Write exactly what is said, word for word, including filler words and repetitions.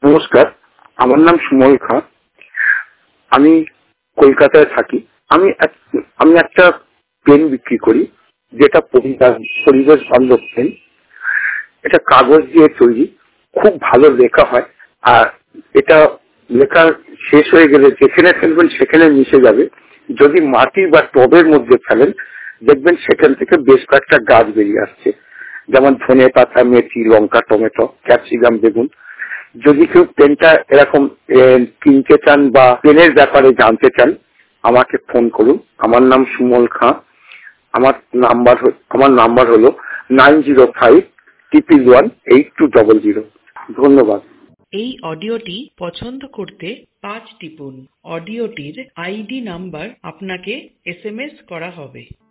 নমস্কার, আমার নাম সুমল খাঁ। আমি কলকাতায় থাকি। আমি আমি একটা পেন বিক্রি করি, যেটা পরিবেশ বান্ধব পেন। এটা কাগজ দিয়ে তৈরি, খুব ভালো লেখা হয়। আর এটা লেখা শেষ হয়ে গেলে যেখানে ফেলবেন সেখানে মিশে যাবে। যদি মাটি বা টবের মধ্যে ফেলেন, দেখবেন সেখান থেকে বেশ কয়েকটা গাছ বেরিয়ে আসছে, যেমন ধনে পাতা, মেথি, লঙ্কা, টমেটো, ক্যাপসিকাম, বেগুন। যদি কেউ পেনটা এরকম কিনতে চান বা পেনের ব্যাপারে জানতে চান, আমাকে ফোন করুন। আমার নাম সুমল খাঁ। আমার নাম্বার আমার নাম্বার হলো nine zero five triple one eight two double zero. ধন্যবাদ। এই অডিওটি পছন্দ করতে পাঁচ টিপুন। অডিওটির আইডি নাম্বার আপনাকে এস এম এস করা হবে।